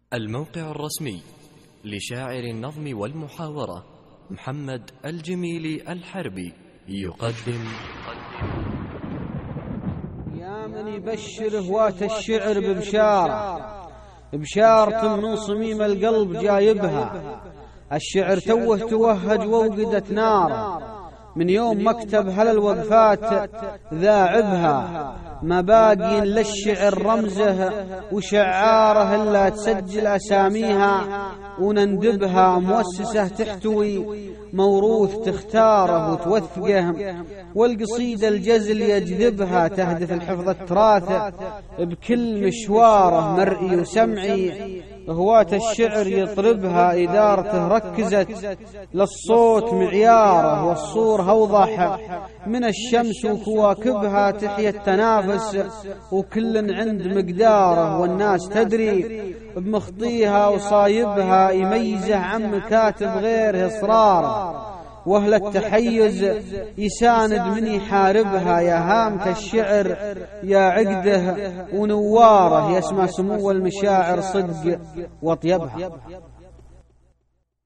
الموقع الرسمي لشاعر النظم والمحاورة محمد الجميلي الحربي يقدم يا من يبشر هواة الشعر ببشارة من صميم القلب جايبها. الشعر توهج ووقدت نار من يوم مكتب هل الوقفات ذاعبها. ما باقي للشعر رمزه وشعاره إلا تسجل أساميها ونندبها. مؤسسة تحتوي موروث تختاره وتوثقه، والقصيدة الجزل يجذبها تهدف الحفظ التراث بكل مشواره مرئي وسمعي. هواة الشعر يطربها إدارته ركزت للصوت معياره، والصور أوضح من الشمس وكواكبها تحيا التنافس وكل عند مقداره. والناس تدري بمخطيها وصايبها يميزه عن مكاتب غيره إصراره، وأهل التحيز يساند من يحاربها. يا هامة الشعر يا عقده ونواره، يسمى سمو المشاعر صدق وطيبها.